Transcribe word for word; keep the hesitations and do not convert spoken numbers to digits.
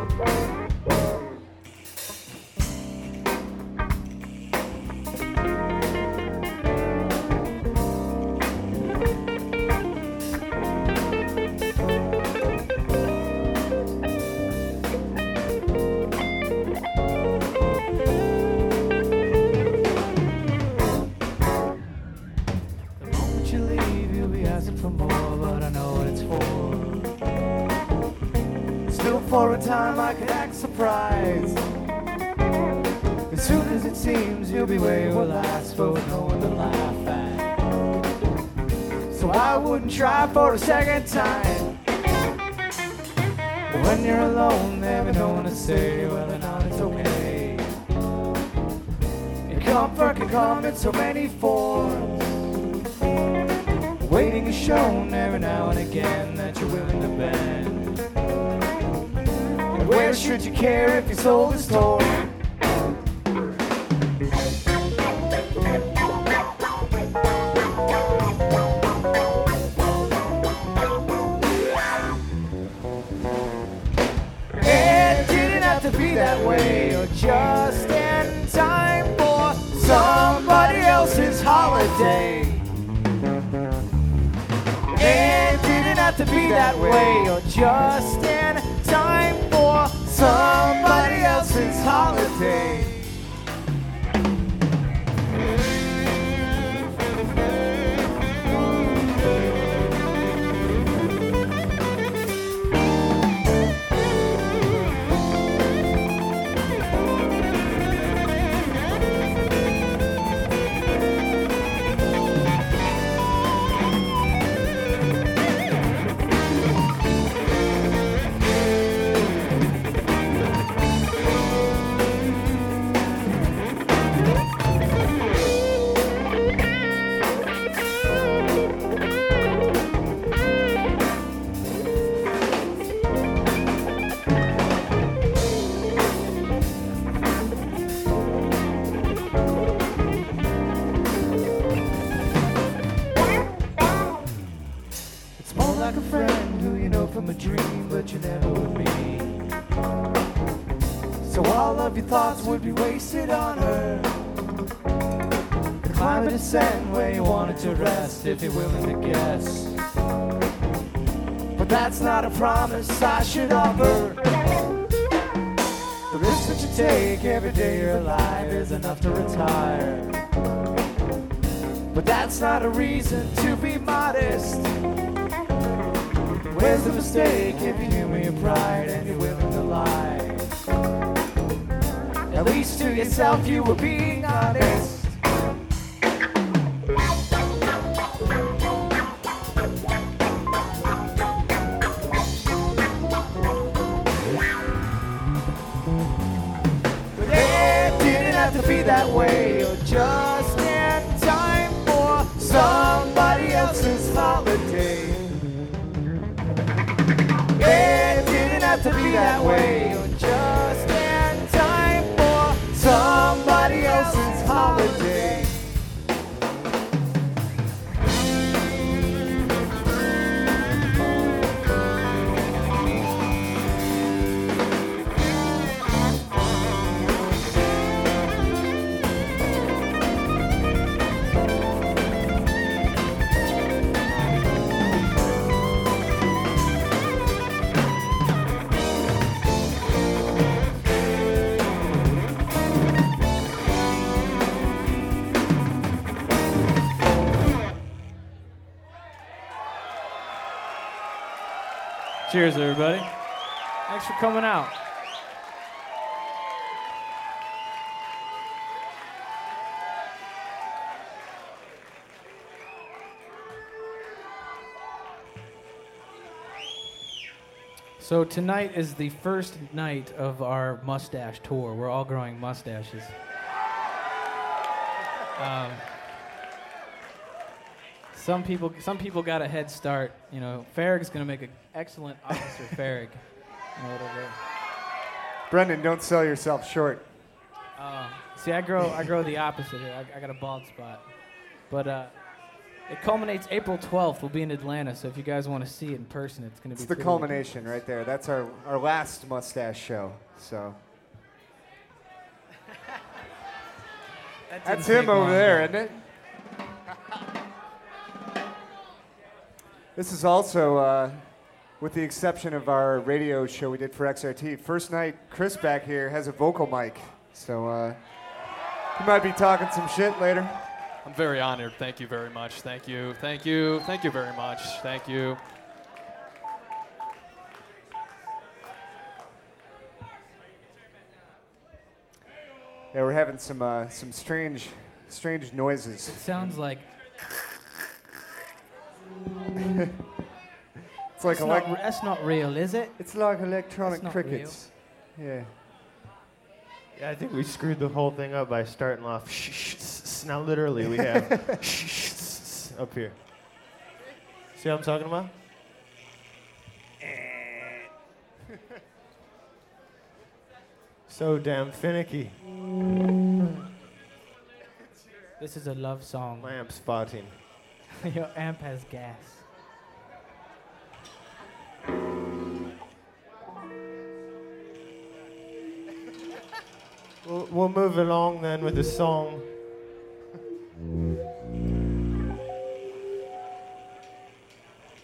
For a time I could act surprised. As soon as it seems you'll be where you will last, but with no one to laugh at. So I wouldn't try for a second time. But when you're alone, there'll be no one to say, well then on, it's okay. And comfort can come in so many forms. Waiting is shown every now and again that you're willing to bend. Where should you care if your soul is torn? It didn't have to be that way, or just in time for somebody else's holiday. It didn't have to be that way, or just in time for somebody else's holiday. Like a friend who you know from a dream, but you never would meet. So all of your thoughts would be wasted on her. Climb a descent where you wanted to rest, if you're willing to guess. But that's not a promise I should offer. The risk that you take every day you're alive is enough to retire. But that's not a reason to be modest. Where's the mistake if you humor your pride and you're willing to lie? At least to yourself you were being honest. But it didn't have to be that way, or just in time for somebody else's holiday. It didn't have to be that way, or just in time for somebody else's holiday. Cheers, everybody. Thanks for coming out. So tonight is the first night of our mustache tour. We're all growing mustaches. Um, Some people, some people got a head start. You know, Farrag's gonna make an excellent Officer Farrag. You know, whatever. Brendan, don't sell yourself short. Uh, see, I grow, I grow the opposite here. I, I got a bald spot, but uh, It culminates April twelfth. We'll be in Atlanta, so if you guys want to see it in person, it's going to be It's the pretty- culmination right there. That's our, our last mustache show. So That didn't that's take him over long, there, though. isn't it? This is also, uh, with the exception of our radio show we did for X R T, first night Chris back here has a vocal mic. So uh, he might be talking some shit later. I'm very honored. Thank you very much. Thank you. Thank you. Thank you very much. Thank you. Yeah, we're having some uh, some strange strange noises. It sounds like It's like that's not, elec- re- that's not real, is it? it's like electronic It's not crickets. Yeah. Yeah, I think we screwed the whole thing up by starting off. Shh, shh, s- s- now, literally, we have shh, shh, s- s- up here. See what I'm talking about? So damn finicky. This is a love song. My amp's spotting. Your amp has gas. We'll, we'll move along then with the song.